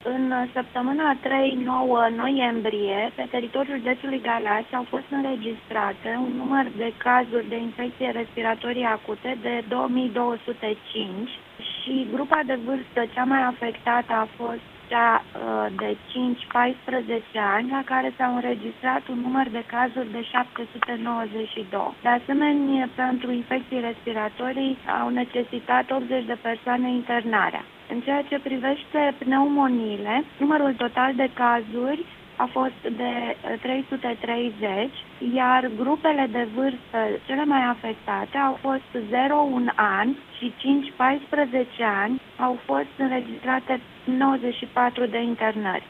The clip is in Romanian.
În săptămâna 3-9 noiembrie, pe teritoriul județului Galați au fost înregistrate un număr de cazuri de infecție respiratorie acute de 2205 și grupa de vârstă cea mai afectată a fost cea de 5-14 ani, la care s-au înregistrat un număr de cazuri de 792. De asemenea, pentru infecții respiratorii au necesitat 80 de persoane internarea. În ceea ce privește pneumoniile, numărul total de cazuri a fost de 330, iar grupele de vârstă cele mai afectate au fost 0-1 an și 5-14 ani, au fost înregistrate 94 de internări.